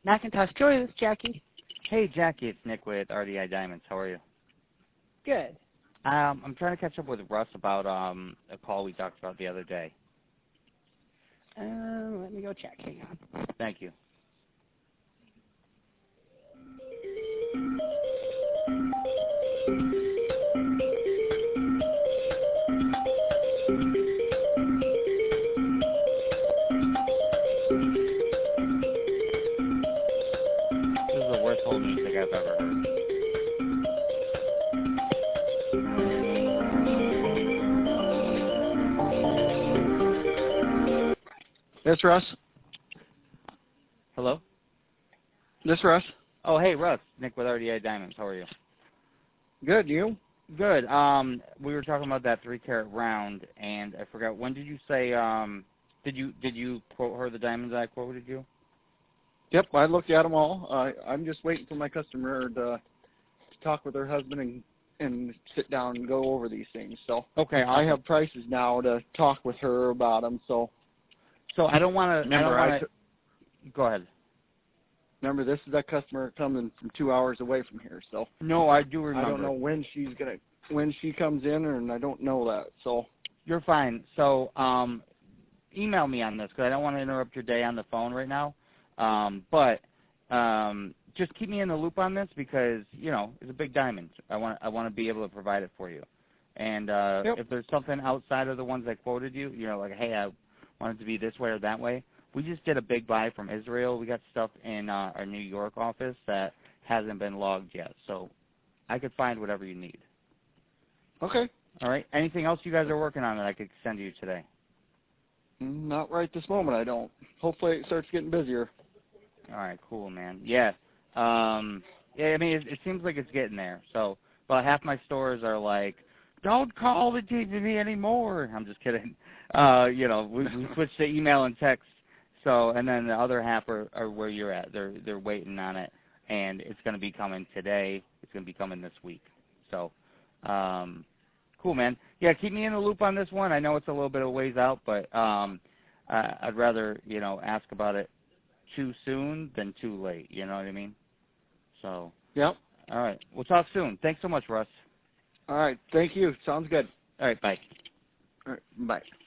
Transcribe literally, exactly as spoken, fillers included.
Macintosh Joy, this is Jackie. Hey, Jackie, it's Nick with R D I Diamonds. How are you? Good. Um, I'm trying to catch up with Russ about um, a call we talked about the other day. Uh, let me go check. Hang on. Thank you. This is the worst hold music I've ever heard. This Russ. Hello? This Russ. Oh, hey, Russ. Nick with R D I Diamonds. How are you? Good. You? Good. Um, we were talking about that three carat round, and I forgot. When did you say? Um, did you did you quote her the diamonds I quoted you? Yep. I looked at them all. Uh, I'm just waiting for my customer to, to talk with her husband and and sit down and go over these things. So okay, I have prices now to talk with her about them. So. So I don't want to. Remember, I don't I wanna, go ahead. Remember, this is that customer coming from two hours away from here. So. No, I do remember. I don't know when she's gonna when she comes in, and I don't know that. So. You're fine. So um, email me on this because I don't want to interrupt your day on the phone right now. Um, but um, just keep me in the loop on this because you know it's a big diamond. I want I want to be able to provide it for you. And uh, Yep. if there's something outside of the ones I quoted you, you know, like hey, I want it to be this way or that way. We just did a big buy from Israel. We got stuff in uh, our New York office that hasn't been logged yet. So I could find whatever you need. Okay. All right. Anything else you guys are working on that I could send you today? Not right this moment, I don't. Hopefully it starts getting busier. All right, cool, man. Yeah. Um, yeah, I mean, it, it seems like it's getting there. So about half my stores are like, don't call the T V anymore. I'm just kidding. Uh, you know, we, we switched to email and text. So, and then the other half are, are where you're at. They're they're waiting on it, and it's going to be coming today. It's going to be coming this week. So, um, cool, man. Yeah, keep me in the loop on this one. I know it's a little bit of ways out, but um, I, I'd rather you know ask about it too soon than too late. You know what I mean? So. Yep. All right. We'll talk soon. Thanks so much, Russ. All right. Thank you. Sounds good. All right. Bye. All right. Bye.